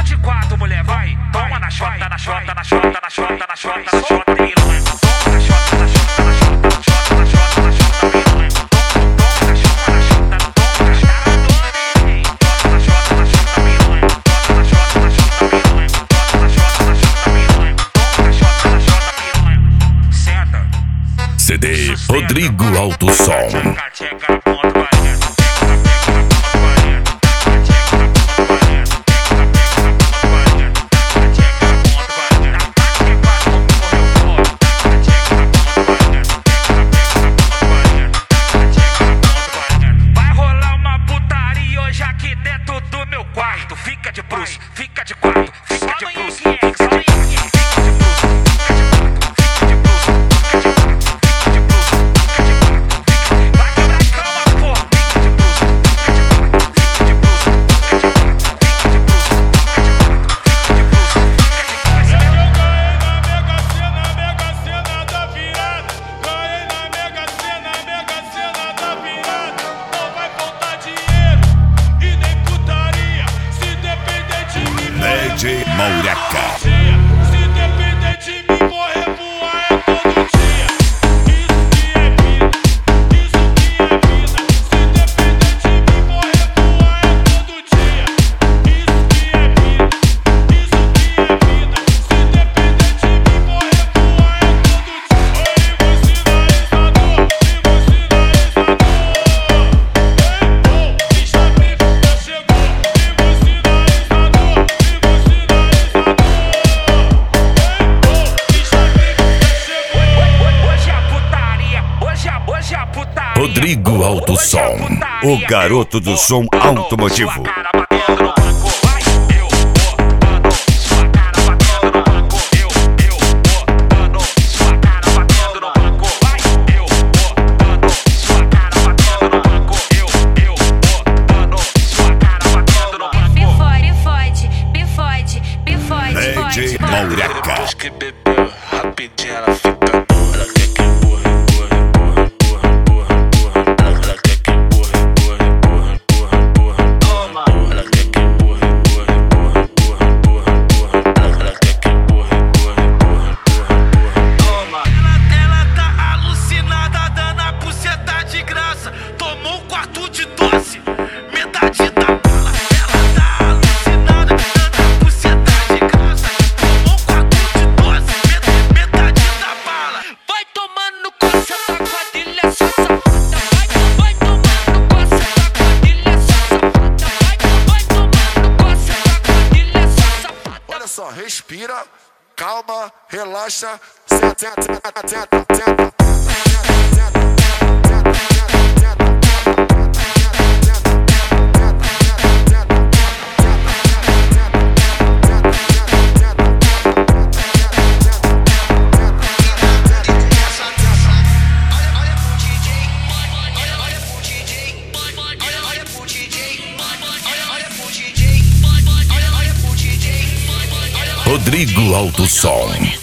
de quatro, mulher, vai. Toma na chota, na chota, na chota, na chota, na chota, na chota, piranha. Toma na chota, na chota, na chota, na chota, na chota, na chota, piranha. Toma na chota, na chota, na chota, na chota, na chota, na chota, piranha. Toma na chota, na chota, piranha. Toma na chota, na chota, piranha. Toma na chota, na chota, piranha. Senta. CD Rodrigo Alto Som. Chega na ponta, vai. Fica de bruxo, fica de quatro, fica de bruxo, fica de bruxo, fica de bruxo, fica de bruxo, fica de quatro, fica de bruxo, fica de quatro, vai quebrar a cama, porra, fica de bruxo, fica de quatro, fica de bruxo, fica de quatro, fica de bruxo, fica de quatro, fica de bruxo, fica de Ganhei na Mega Sena da virada. Não vai faltar dinheiro e nem putaria. DJ Mouraca. Se depender de mim, vou revoar todo dia. Isso que é vida, isso que é vida. Se depender de mim, vou revoar todo dia. Isso que é vida, isso que é vida. Se depender de mim, vou revoar todo dia. Oi, vou sinalizador, vou sinalizador. Ei, bicha já chegou, vou sinalizador. Rodrigo Alto Som, o garoto do som automotivo. DJ Mouraca. Depois que bebeu, rapidinho ela fica boa. Ela quer que empurra, empurra, empurra, empurra, empurra, empurra. Ela quer que empurra, empurra, empurra, empurra, empurra, empurra. Ela quer que empurra, empurra, empurra, empurra, empurra, empurra. Ela quer que empurra, empurra, empurra, empurra, empurra. Ela tá alucinada, dando a buceta de graça. Tomou um quarto de doce, metade da bala. Ela tá alucinada, dando a buceta de graça. Tomou um quarto de doce, metade da bala. Vai tomando coça da quadrilha, só safada. Vai tomando coça da quadrilha, só safada. Vai tomando coça da quadrilha, só safada. Olha só, respira, calma, relaxa, senta, senta, senta, senta. Rodrigo Alto Som.